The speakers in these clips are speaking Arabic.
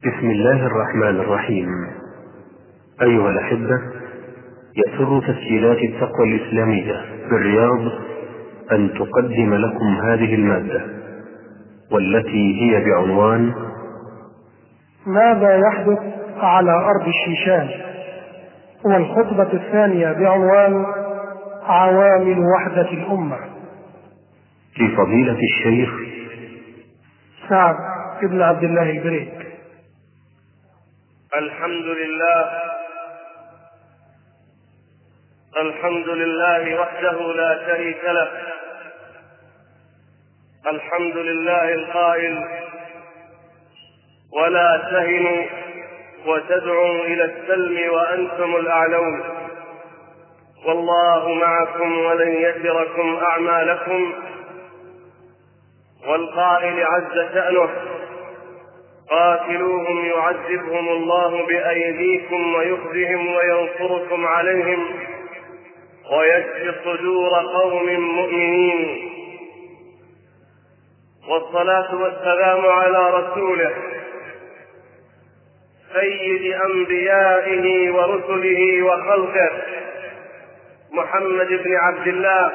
بسم الله الرحمن الرحيم. أيها الأحبة، يسر تسجيلات التقوى الإسلامية بالرياض أن تقدم لكم هذه المادة، والتي هي بعنوان ماذا يحدث على أرض الشيشان، والخطبة الثانية بعنوان عوامل وحدة الأمة، لفضيلة الشيخ سعد بن عبد الله البريك. الحمد لله وحده لا شريك له. الحمد لله القائل: ولا تهنوا وتدعوا إلى السلم وأنتم الأعلون والله معكم ولن يتركم أعمالكم. والقائل عز شأنه: قاتلوهم يعذبهم الله بأيديكم ويخزهم وينصركم عليهم ويشفي صدور قوم مؤمنين. والصلاة والسلام على رسوله سيد أنبيائه ورسله وخلقه محمد بن عبد الله،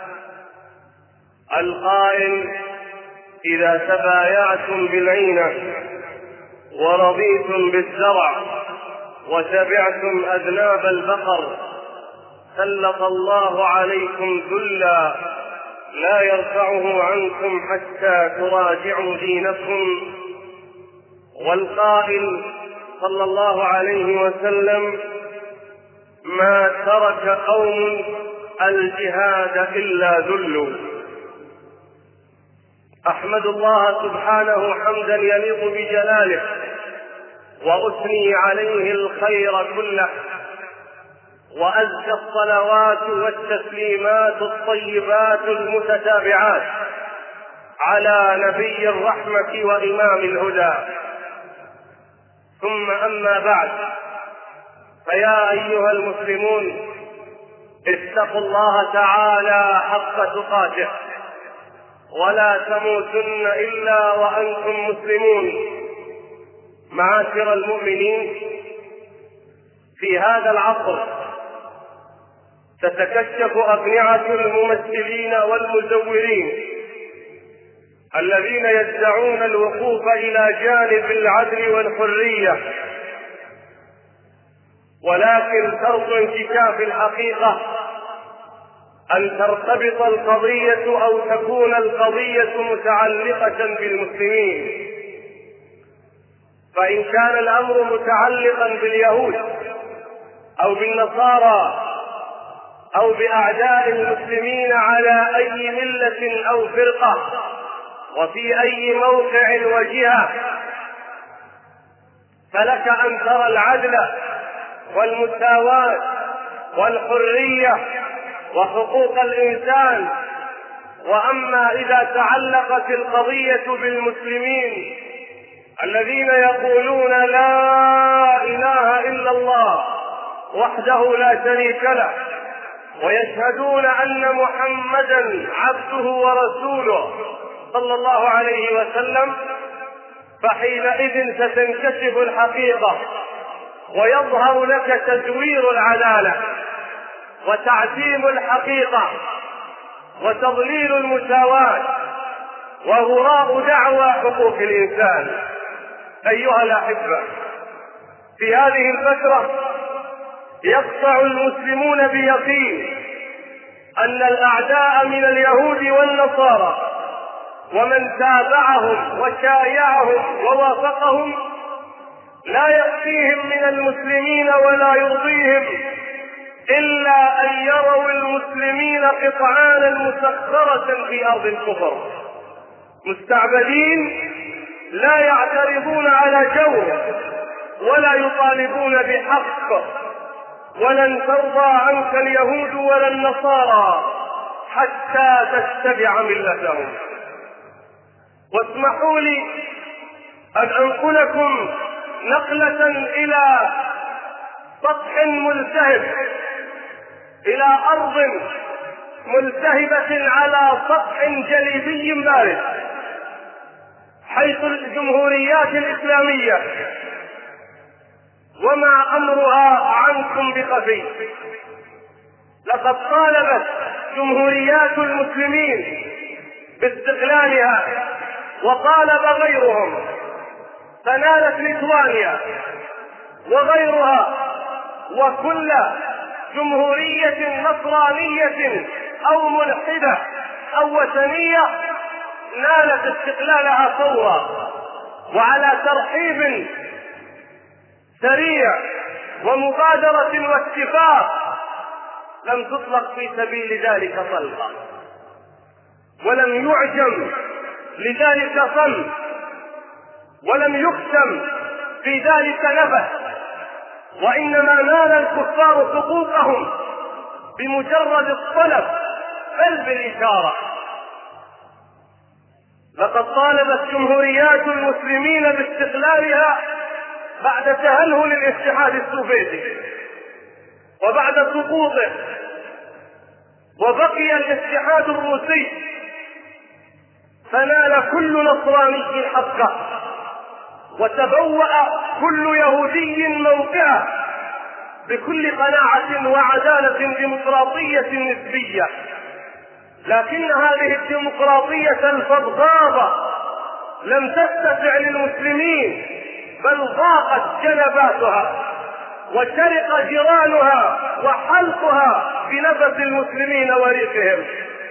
القائل: إذا تبايعتم بالعينة ورضيتم بالزرع وتبعتم أذناب البقر سلط الله عليكم ذلا لا يرفعه عنكم حتى تراجعوا دينكم. والقائل صلى الله عليه وسلم: ما ترك قوم الجهاد إلا ذلوا. أحمد الله سبحانه حمدا يليق بجلاله، وأثني عليه الخير كله، وأزكى الصلوات والتسليمات الطيبات المتتابعات على نبي الرحمة وإمام الهدى. ثم أما بعد، فيا أيها المسلمون، اتقوا الله تعالى حق تقاته، ولا تموتن إلا وأنتم مسلمون. معاشر المؤمنين، في هذا العصر تتكشف أقنعة الممثلين والمزورين الذين يدعون الوقوف إلى جانب العدل والحرية، ولكن شرط انكشاف الحقيقة أن ترتبط القضية أو تكون القضية متعلقة بالمسلمين. فإن كان الأمر متعلقا باليهود أو بالنصارى أو بأعداء المسلمين على أي ملة أو فرقة وفي أي موقع وجهة، فلك أن ترى العدل والمساواة والحرية وحقوق الإنسان. وأما إذا تعلقت القضية بالمسلمين الذين يقولون لا إله إلا الله وحده لا شريك له، ويشهدون أن محمدا عبده ورسوله صلى الله عليه وسلم، فحينئذ ستنكشف الحقيقة ويظهر لك تزوير العدالة وتعتيم الحقيقة وتضليل المساواة وهراء دعوى حقوق الإنسان. أيها الأحبة، في هذه الفترة يقطع المسلمون بيقين أن الأعداء من اليهود والنصارى ومن تابعهم وشايعهم ووافقهم لا يأتيهم من المسلمين ولا يرضيهم إلا أن يروا المسلمين قطعانا مسخرة في أرض الكفر، مستعبدين لا يعترضون على جور ولا يطالبون بحق. ولن ترضى عنك اليهود ولا النصارى حتى تتبع ملتهم. واسمحوا لي أن أنقلكم نقلة إلى سطح ملتهب، إلى أرض ملتهبة على سطح جليدي بارد، حيث الجمهوريات الإسلامية وما أمرها عنكم بخفي. لقد طالبت جمهوريات المسلمين باستقلالها وطالب غيرهم، فنالت ليتوانيا وغيرها وكل جمهورية نصرانية أو ملحدة أو وثنية نالت استقلالها فورا وعلى ترحيب سريع ومبادرة واتفاق. لم تطلق في سبيل ذلك طلقة، ولم يعجم لذلك صمت، ولم يختم في ذلك نفس، وإنما نال الكفار حقوقهم بمجرد الطلب بل بالإشارة. لقد طالبت جمهوريات المسلمين باستقلالها بعد تهلهل الاتحاد السوفيتي وبعد سقوطه، وبقي الاتحاد الروسي، فنال كل نصراني حقه، وتبوأ كل يهودي موقعه بكل قناعة وعدالة ديمقراطية نسبية. لكن هذه الديمقراطية الفضفاضة لم تتسع للمسلمين، بل ضاقت جنباتها وشرق جيرانها وحلقها بنفس المسلمين وريقهم.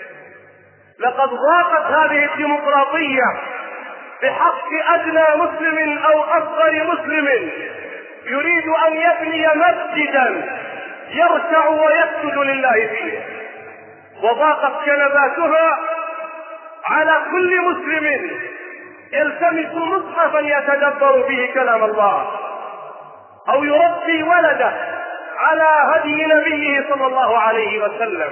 لقد ضاقت هذه الديمقراطية بحق أدنى مسلم أو أصغر مسلم يريد أن يبني مسجدا يركع ويسجد لله فيه، وضاقت جنباتها على كل مسلم يلتمس مصحفا يتدبر به كلام الله أو يربي ولده على هدي نبيه صلى الله عليه وسلم.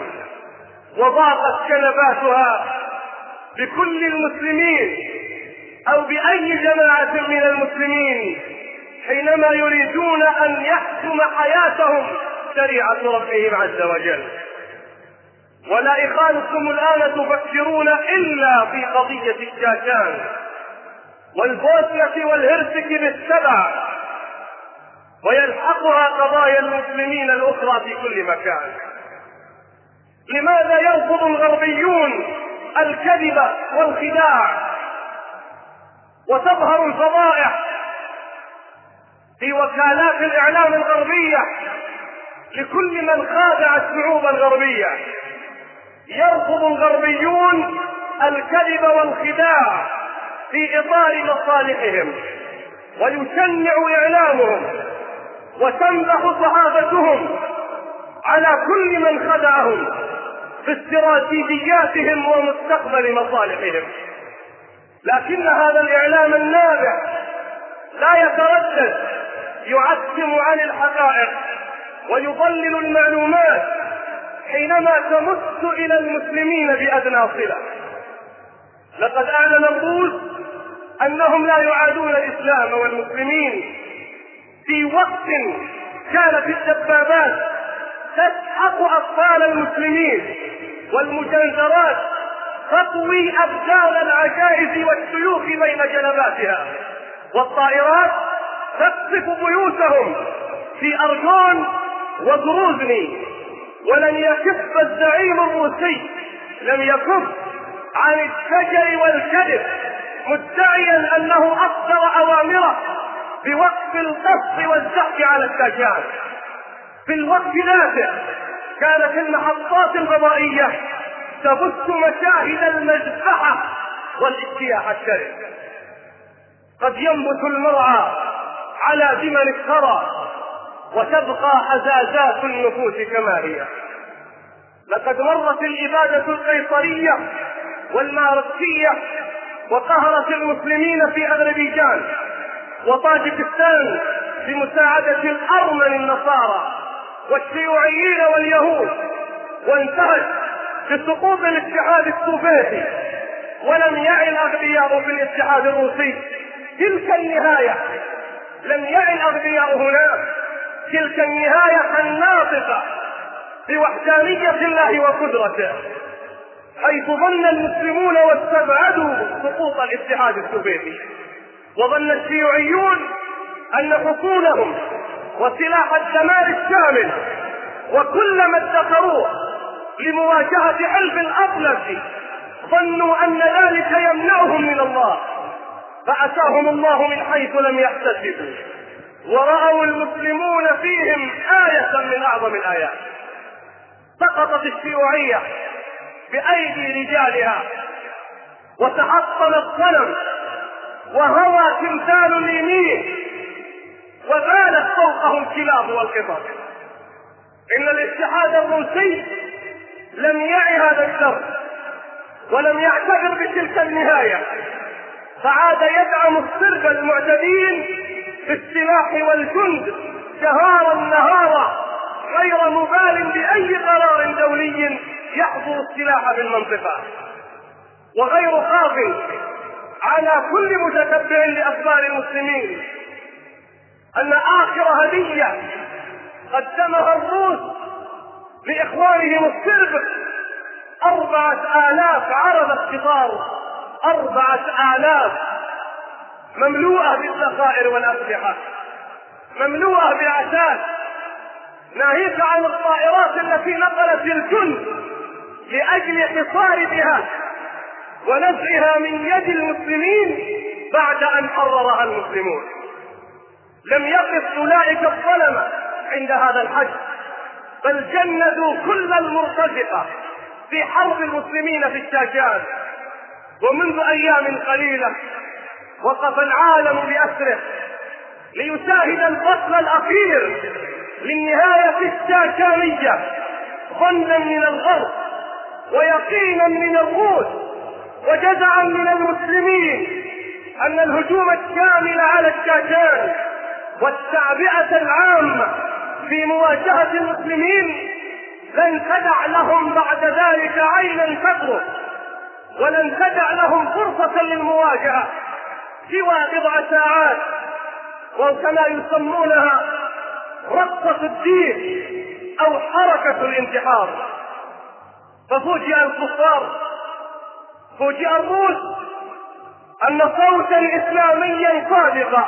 وضاقت جنباتها بكل المسلمين أو بأي جماعة من المسلمين حينما يريدون أن يحكم حياتهم شريعة ربهم عز وجل. ولا إخوانكم الآن تفكرون إلا في قضية الشاشان والبوسنة والهرسك بالسبع، ويلحقها قضايا المسلمين الأخرى في كل مكان. لماذا يرفض الغربيون الكذب والخداع وتظهر الفضائح في وكالات الإعلام الغربية لكل من خادع الشعوب الغربية؟ يرفض الغربيون الكذب والخداع في إطار مصالحهم، ويشنع إعلامهم وتنبح صحافتهم على كل من خدعهم في استراتيجياتهم ومستقبل مصالحهم. لكن هذا الإعلام النابع لا يتردد، يعتم عن الحقائق ويضلل المعلومات حينما تمس إلى المسلمين بأدنى صلة. لقد أعلن الروس أنهم لا يعادون الإسلام والمسلمين في وقت كانت الدبابات تسحق أطفال المسلمين والمجنزرات تطوي أبدان العجائز والشيوخ بين جنباتها، والطائرات تقصف بيوتهم في أرجون وغروزني. ولن يكف الزعيم الروسي، لم يكف عن الشجر والكذب، مدعيا أنه أصدر أوامره بوقف القصف والزحف على السجان. في الوقت ذاته كانت المحطات الفضائية تبث مشاهد المذبحة والاجتياح الشرس. قد ينبت المرعى على دمن الثرى وتبقى حزازات النفوس كما هي. لقد مرت الإبادة القيصرية والماركسية وقهرت المسلمين في أذربيجان وطاجكستان بمساعدة الأرمن النصارى والشيوعيين واليهود، وانتهت بسقوط الاتحاد السوفيتي. ولم يعي الأغبياء في الاتحاد الروسي تلك النهاية، لم يعي الأغبياء هناك تلك النهاية الناطقة بوحدانية الله وقدرته. حيث ظن المسلمون واستبعدوا سقوط الاتحاد السوفيتي، وظن الشيوعيون أن حصولهم وسلاح الدمار الشامل وكل ما ادخروه لمواجهة حلف الأطلس ظنوا أن ذلك يمنعهم من الله، فأتاهم الله من حيث لم يحتسبوا، ورأوا المسلمون فيهم آية من أعظم الآيات. سقطت الشيوعية بأيدي رجالها، وتحطم الصنم، وهوى تمثال اليمين، وبالت فوقه الكلاب والقطط. إن الاتحاد الروسي لم يعي هذا الشر ولم يعتبر بتلك النهاية، فعاد يدعم الصرب المعتدين بالسلاح والجند شهارا نهارا، غير مبال بأي قرار دولي يحظر السلاح بالمنطقة، وغير خاف على كل متتبع لأخبار المسلمين أن آخر هدية قدمها الروس لإخوانهم الصرب 4000 عربة قطار، 4000 مملوءة بالذخائر والأسلحة، مملوءة بالعتاد، ناهيك عن الطائرات التي نقلت الجند لأجل حصار بها ونزعها من يد المسلمين بعد أن حررها المسلمون. لم يقف أولئك الظلمة عند هذا الحد، بل جندوا كل المرتزقة في حرب المسلمين في الشاشات. ومنذ أيام قليلة وقف العالم بأسره ليشاهد الفصل الأخير للنهاية الشاشانية، ظنا من الغرب ويقينا من الروس وجزعا من المسلمين أن الهجوم الشامل على الشاشان والتعبئة العامة في مواجهة المسلمين لن تدع لهم بعد ذلك عينا تقرب، ولن تدع لهم فرصة للمواجهة سوى بضع ساعات، وكما يسمونها رقصة الدين أو حركة الانتحار. ففوجئ الكفار، فوجئ الروس أن صوتا إسلاميا صادقا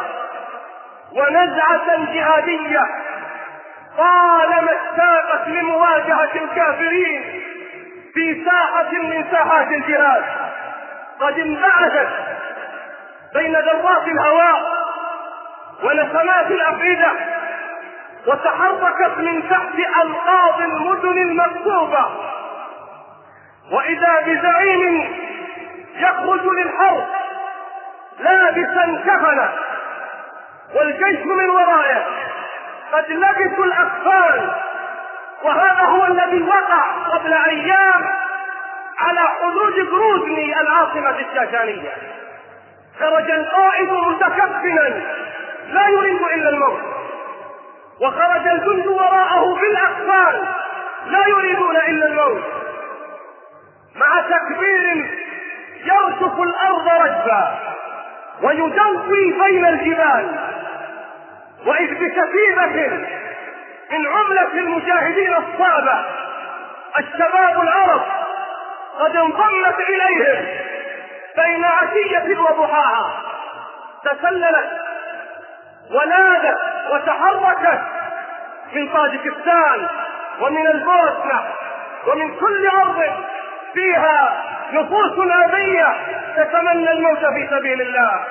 ونزعة جهادية طالما اشتاقت لمواجهة الكافرين في ساحة من ساحات الجهاد قد انبعثت بين ذرات الهواء ونسمات الأفئدة، وتحركت من تحت أنقاض المدن المكتوبة، وإذا بزعيم يخرج للحرب لابسا كفنا والجيش من ورائه قد لبسوا الأكفان. وهذا هو الذي وقع قبل أيام على حدود غروزني العاصمة الشاشانية. خرج القائد متكفنا لا يريد إلا الموت، وخرج الجند وراءه بالأكفان لا يريدون إلا الموت، مع تكبير يرجف الأرض رجفا ويدوي بين الجبال. وإذ بكتيبة من عملة المجاهدين الصعبة الشباب العرب قد انضمت إليهم بين عشية وضحاها، تسللت ونادت وتحركت من طاجكستان ومن البوسنة ومن كل أرض فيها نفوس أبية تتمنى الموت في سبيل الله.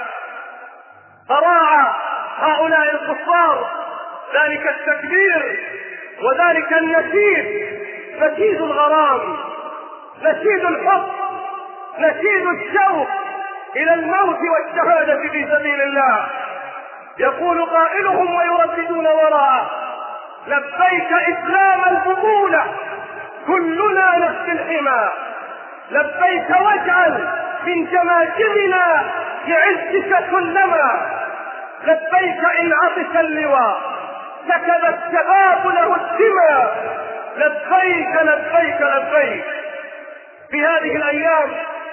فراعى هؤلاء الكفار ذلك التكبير وذلك النشيد، نشيد الغرام، نشيد الحب، نشيد الشوق إلى الموت والشهادة في سبيل الله. يقول قائلهم ويرددون وراءه: لبيك إسلام البطولة كلنا نفس الحمى، لبيك واجعل من جماجمنا لعزك كلما، لبيك إن عطش اللواء سكب الشباب له الدمى، لبيك لبيك لبيك. في هذه الأيام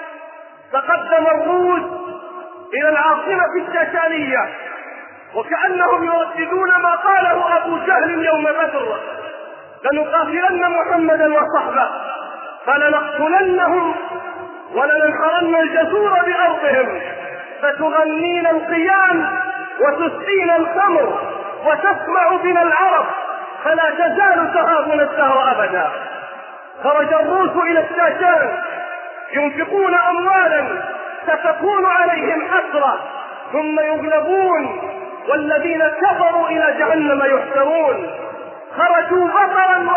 تقدم الروس إلى العاصمة الشاشانية وكأنهم يرددون ما قاله أبو جهل يوم بدر: لنقاتلن محمدا وصحبه فلنقتلنهم ولننحرن الجسور بأرضهم، فتغنينا القيان وتسقينا الخمر وتسمع بنا العرب، فلا تزال تهابنا الدهر أبدا. خرج الروس إلى الشاشان ينفقون أموالا ستكون عليهم حسرة، ثم يغلبون والذين كفروا إلى جهنم يحشرون. خرجوا بطرا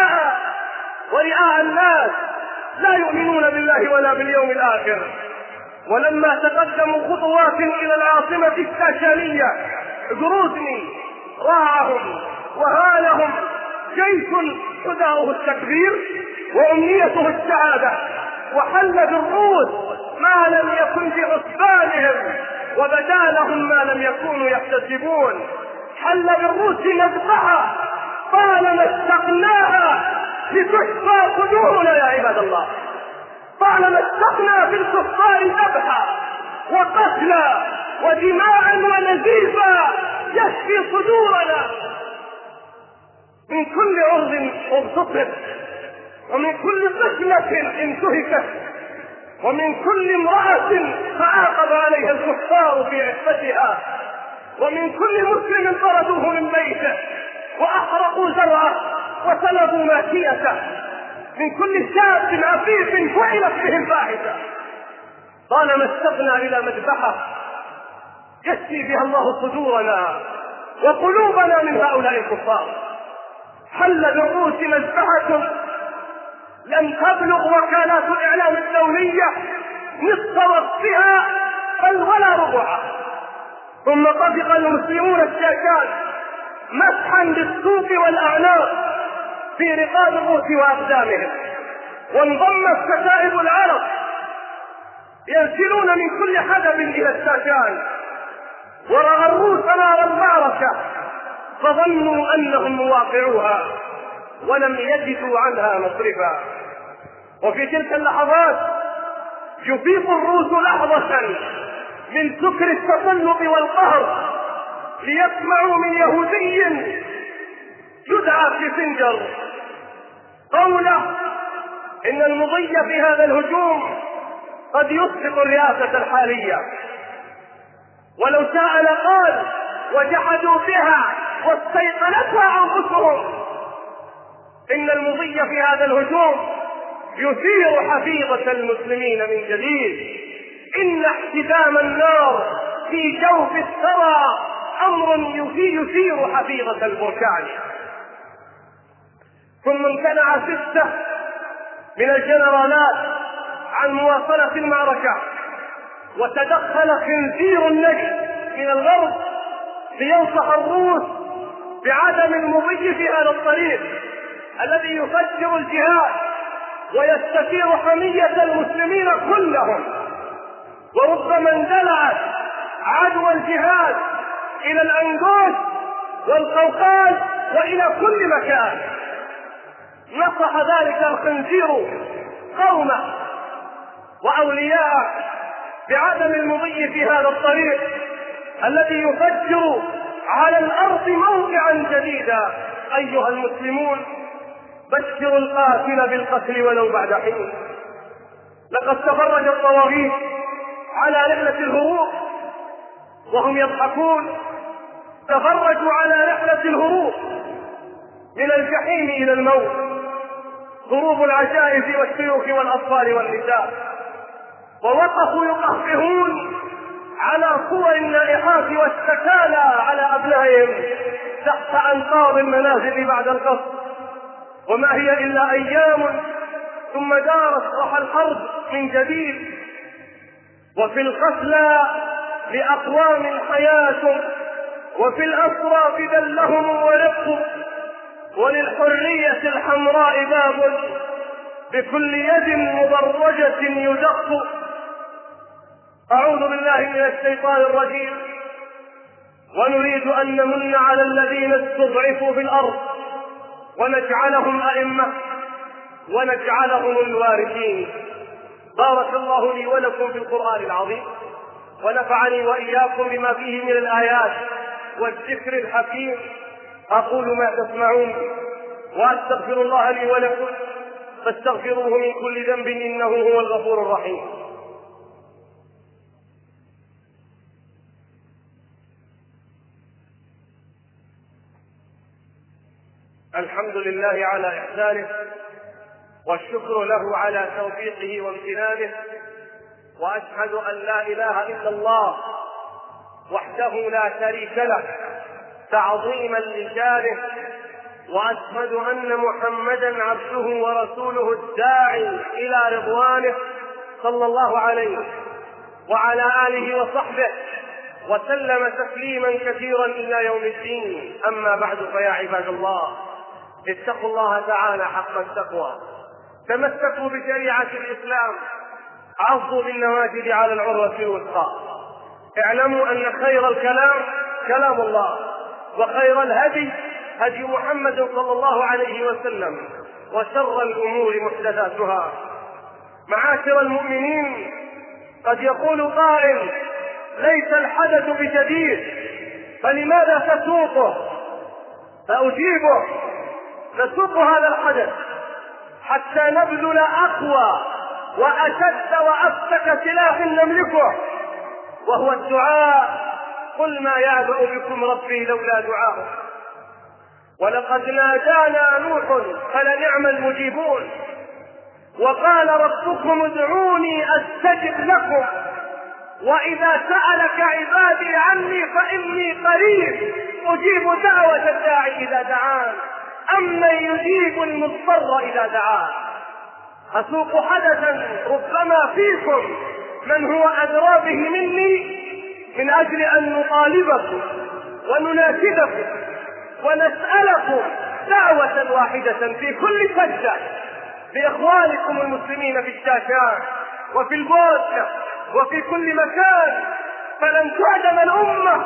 ورئاء الناس، لا يؤمنون بالله ولا باليوم الآخر. ولما تقدموا خطوات إلى العاصمة الشاشانية غروزني راعهم وهالهم جيش حداؤه التكبير وأمنيته السعادة، وحل بالروس ما لم يكن في حسبانهم وبدا لهم ما لم يكونوا يحتسبون. حل بالروس مذبحة طالما اشتقناها لتحصى صدورنا يا عباد الله، طالما اشتقنا في الكفار ذبحا وقتلا ودماء ونزيفا يشفي صدورنا من كل عرض اغتصب، ومن كل طفلة انتهكت، ومن كل امرأة تعاقب عليها الكفار في عفتها، ومن كل مسلم طردوه من بيته وأحرقوا زرعه وسلبوا ماشيته، من كل شاب عفيف فعلت به الفاحشة. طالما اشتقنا إلى مذبحة يشفي بها الله صدورنا وقلوبنا من هؤلاء الكفار. حل بالروس مذبحة لم تبلغ وكالات الإعلام الدولية نصف وقتها بل ولا ربعها. ثم طبق المسلمون الشاشات مسحا بالسوق والأعناق في رقاب الروس وأقدامهم، وانضمت كتائب العرب ينسلون من كل حدب إلى الشاشان، ورأى الروس نار المعركة فظنوا أنهم مواقعوها ولم يجدوا عنها مصرفا. وفي تلك اللحظات يفيق الروس لحظة من سكر التسلط والقهر ليسمعوا من يهودي يدعى كيسنجر قوله إن المضي في هذا الهجوم قد يسقط الرئاسة الحالية، ولو شاء لقال وجحدوا بها واستيقنتها أنفسهم إن المضي في هذا الهجوم يثير حفيظة المسلمين من جديد. إن احتدام النار في جوف الثرى أمر يثير حفيظة البركان. ثم امتنع 6 من الجنرالات عن مواصلة المعركة، وتدخل خنزير النجد من الغرب لينصح الروس بعدم المضي في هذا الطريق الذي يفجر الجهاد ويستثير حمية المسلمين كلهم، وربما اندلعت عدوى الجهاد إلى الأندوس والقوقاز وإلى كل مكان. نصح ذلك الخنزير قومه وأولياءه بعدم المضي في هذا الطريق الذي يفجر على الأرض موقعا جديدا. أيها المسلمون، بشروا القاتل بالقتل ولو بعد حين. لقد تفرج الطواغيت على رحلة الهروب وهم يضحكون، تفرجوا على رحلة الهروب من الجحيم إلى الموت، هروب العجائز والشيوخ والأطفال والنساء، ووقفوا يقهقهون على صور النائحات والسكالى على أبنائهم تحت أنقاض المنازل بعد القصف. وما هي إلا أيام ثم دارت روح الحرب من جديد، وفي القتلى لأقوام حياة، وفي الأسرى فدا لهم ورق، وللحرية الحمراء باب بكل يد مبرجة يدق. أعوذ بالله من الشيطان الرجيم. ونريد أن نمن على الذين استضعفوا في الأرض ونجعلهم أئمة ونجعلهم الوارثين. بارك الله لي ولكم في القرآن العظيم، ونفعني وإياكم بما فيه من الآيات والذكر الحكيم. أقول ما تسمعون وأستغفر الله لي ولكم فاستغفروه من كل ذنب إنه هو الغفور الرحيم. الحمد لله على إحسانه، والشكر له على توفيقه وامتنانه، وأشهد أن لا إله إلا الله وحده لا شريك له تعظيما لشانه، وأشهد أن محمدا عبده ورسوله الداعي إلى رضوانه صلى الله عليه وعلى آله وصحبه وسلم تسليما كثيرا إلى يوم الدين. أما بعد، فيا عباد الله، اتقوا الله تعالى حق التقوى، تمسكوا بشريعة الإسلام، عضوا بالنواجذ على العروة الوثقى. اعلموا أن خير الكلام كلام الله، وخير الهدي هدي محمد صلى الله عليه وسلم، وشر الأمور محدثاتها. معاشر المؤمنين، قد يقول قائل: ليس الحدث بشديد، فلماذا تسوقه؟ فأجيبه: نسوق هذا الحدث حتى نبذل أقوى وأشد وأفتك سلاح نملكه، وهو الدعاء. قل ما يعبأ بكم ربي لولا دعاؤه. ولقد نادانا نوح فلنعم المجيبون، وقال ربكم ادعوني أستجب لكم، وإذا سألك عبادي عني فإني قريب أجيب دعوة الداعي إذا دعان، أمن يجيب المضطر إذا دعاه. أسوق حدثا ربما فيكم من هو أدرى به مني، من أجل أن نطالبكم ونناشدكم ونسألكم دعوة واحدة في كل سجدة لإخوانكم المسلمين في الشاشات وفي البوست وفي كل مكان، فلن تعدم الأمة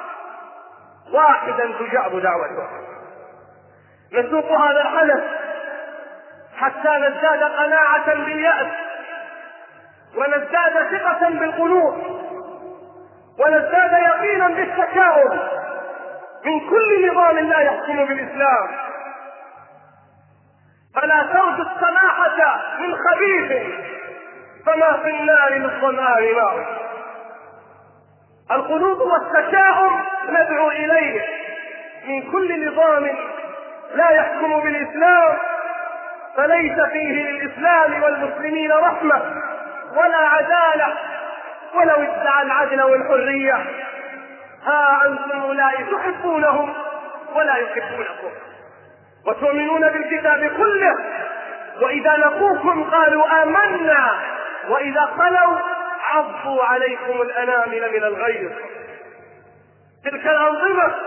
واحدا تجاب دعوته. نسوق هذا الحدث حتى نزداد قناعة باليأس، ونزداد ثقة بالقلوب، ونزداد يقينا بالتشاؤم من كل نظام لا يحكم بالإسلام. فلا ترجو السماحة من خبيث، فما في النار للظمآن ماء. القنوط والتشاؤم ندعو إليه من كل نظام لا يحكم بالإسلام، فليس فيه للإسلام والمسلمين رحمة ولا عدالة، ولو ادعى العدل والحرية. ها أنتم أولئك تحبونهم ولا يحبونكم، وتؤمنون بالكتاب كله، وإذا لقوكم قالوا آمنا، وإذا خلوا عضوا عليكم الأنامل من الغيظ. تلك الأنظمة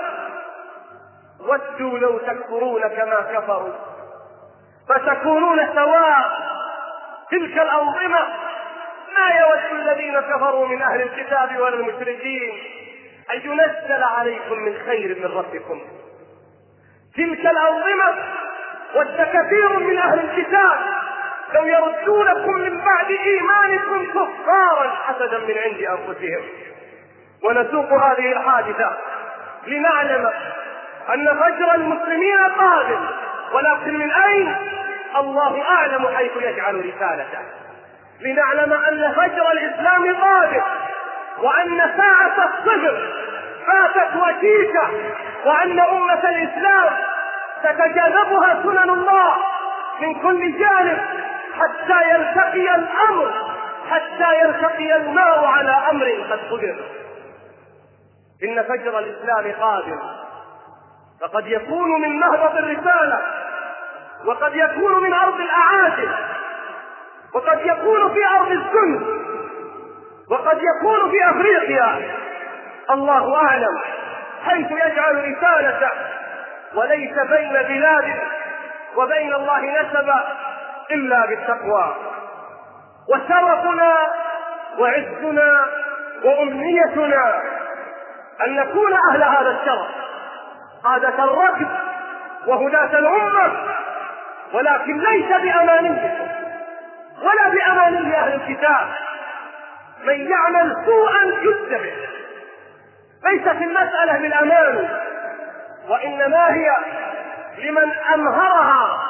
ودوا لو تكفرون كما كفروا فتكونون سواء. تلك الأنظمة ما يود الذين كفروا من أهل الكتاب ولا المشركين أن ينزل عليكم من خير من ربكم. تلك الأنظمة ود كثير من أهل الكتاب لو يردونكم من بعد إيمانكم كفارا حسدا من عند أنفسهم. ونسوق هذه الحادثة لنعلم أن فجر المسلمين قادم، ولكن من أين؟ الله أعلم حيث يجعل رسالته. لنعلم أن فجر الإسلام قادم، وأن ساعة الصفر فاتت وشيكة، وأن أمة الإسلام تتجاذبها سنن الله من كل جانب حتى يلتقي الأمر، حتى يلتقي الماء على أمر قد قدر. إن فجر الإسلام قادم، فقد يكون من نهضة الرسالة، وقد يكون من أرض الأعاجم، وقد يكون في أرض السنة، وقد يكون في أفريقيا. الله أعلم حيث يجعل رسالته. وليس بين بلاد وبين الله نسب إلا بالتقوى. وشرفنا وعزنا وأمنيتنا أن نكون أهل هذا الشرف، قادة الركب وهداة الأمة، ولكن ليس بأمانيكم ولا بأماني أهل الكتاب. من يعمل سوءا يجز به. ليست المسألة بالأمان، وإنما هي لمن أمهرها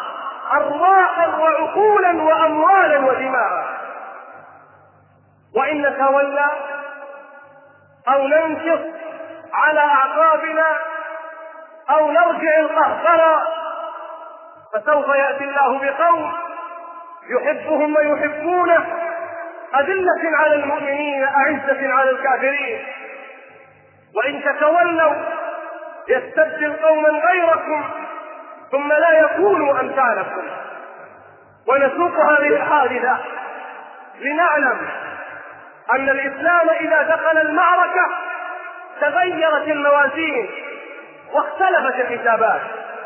أرواحا وعقولا وأموالا ودماء. وإن نتولى أو ننكص على أعقابنا أو نرجع القهقرة فسوف يأتي الله بقوم يحبهم ويحبونه، أذلة على المؤمنين أعزة على الكافرين. وإن تتولوا يستبدل قوما غيركم ثم لا يكونوا أمثالكم. ونسوق هذه الحادثة لنعلم أن الإسلام إذا دخل المعركة تغيرت الموازين واختلفت الحسابات.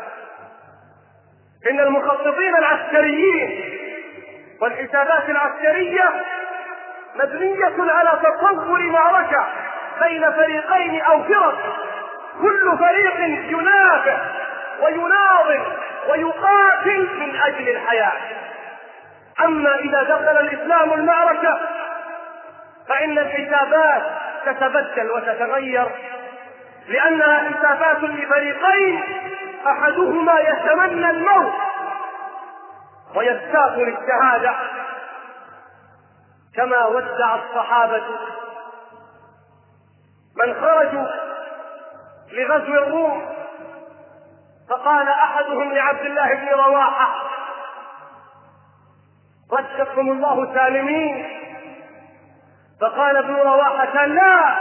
إن المخططين العسكريين والحسابات العسكرية مبنية على تصور معركة بين فريقين أو فرق، كل فريق ينافع ويناضل ويقاتل من أجل الحياة. أما إذا دخل الإسلام المعركة فإن الحسابات تتبدل وتتغير، لأنها حسابات لفريقين أحدهما يتمنى الموت ويشتاق للشهادة، كما ودع الصحابة من خرجوا لغزو الروم، فقال أحدهم لعبد الله بن رواحة: ردكم الله سالمين. فقال ابن رواحة: لا،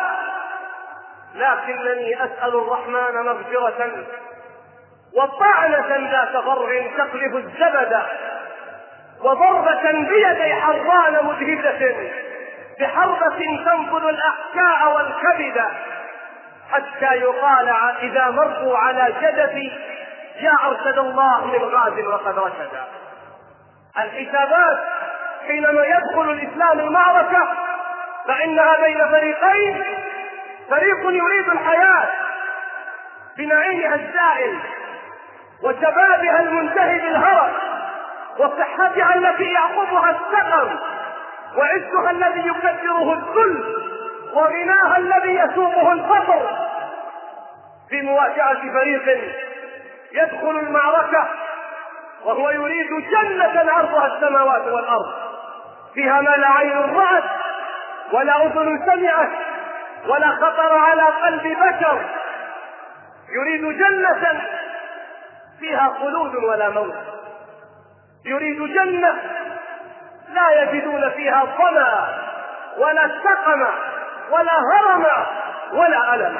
لكنني أسأل الرحمن مغفرة وطعنة ذات ضر تقلب الزبد، وضربة بيدي حران مجهدة، بحربة تنفذ الأحشاء والكبد، حتى يقال إذا مروا على جدثي: يا أرشد الله من غاز وقد رشد. الحسابات حينما يدخل الإسلام المعركة فإنها بين فريقين: فريق يريد الحياة بنعيمها الزائل وشبابها المنتهي بالهرم وصحتها التي يعقبها السقم وعزها الذي يكدره الذل وغناها الذي يسوقه الفقر، في مواجهة فريق يدخل المعركة وهو يريد جنة عرضها السماوات والأرض، فيها ما لا عين رأت ولا أذن سمعت ولا خطر على قلب بشر. يريد جنة فيها خلود ولا موت، يريد جنة لا يجدون فيها ظما ولا سقم ولا هرم ولا ألم.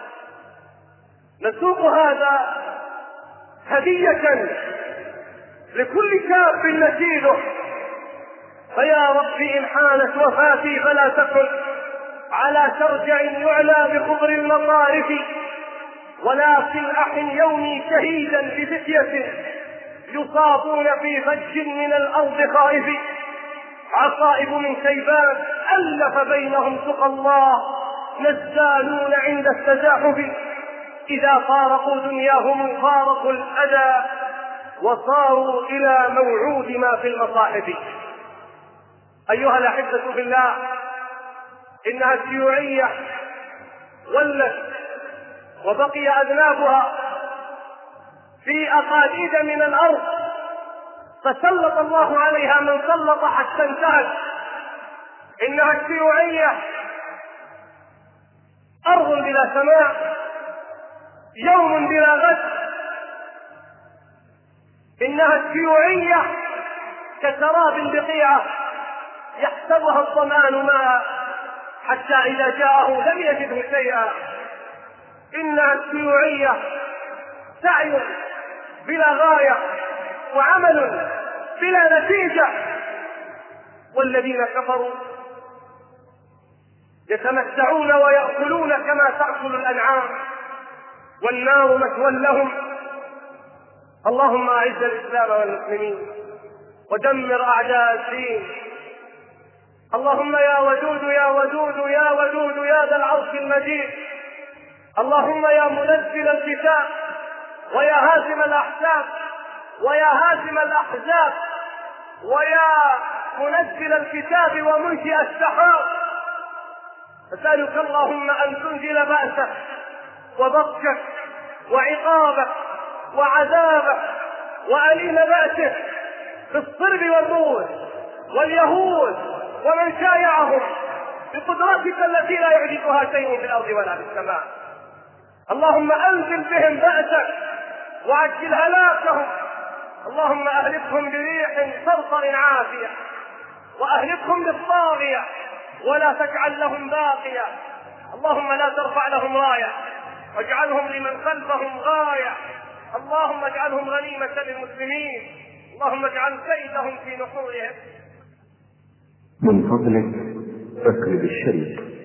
نسوق هذا هدية لكل شاب نشيده: فيا رب إن حانت وفاتي فلا تكن على شرجع يعلى بخضر المطارف، ولكن أحن يومي شهيدا بفتية يصابون في فج من الأرض خائف، عصائب من شيبان ألف بينهم سقى الله، نزالون عند التزاحف، إذا فارقوا دنياهم فارقوا الأذى وصاروا إلى موعود ما في المصاحف. أيها الأحبة بالله، إنها الشيوعية ولت وبقي أذنابها في أقاليد من الأرض، فسلط الله عليها من سلط حتى انتهت. إنها الشيوعية أرض بلا سماء، يوم بلا غد. إنها الشيوعية كسراب بقيعة يحسبها الظمآن ماء حتى إذا جاءه لم يجده شيئا. إنها الشيوعية سعي بلا غاية وعمل بلا نتيجة، والذين كفروا يتمتعون ويأكلون كما تأكل الأنعام، والنار مثوى لهم. اللهم أعز الإسلام والمسلمين ودمر أعداء الدين. اللهم يا ودود يا ودود يا ودود يا ذا العرش المجيد، اللهم يا منزل الكتاب ويا هازم الأحزاب ويا هازم الأحزاب ويا منزل الكتاب ومنشئ السحاب، أسألك اللهم أن تنزل بأسك وبطشك وعقابك وعذابك وأليم بأسك في الصرب والروس واليهود ومن شايعهم بقدرتك التي لا يعجزها شيء في الأرض ولا في السماء. اللهم أنزل بهم بأسك وعجل هلاكهم. اللهم أهلكهم بريح صرصر عافية، وأهلكهم بالطاغية ولا تجعل لهم باقية. اللهم لا ترفع لهم راية واجعلهم لمن خلفهم غاية. اللهم اجعلهم غنيمة للمسلمين. اللهم اجعل كيدهم في نحورهم. من فضلك اقلب الشريط.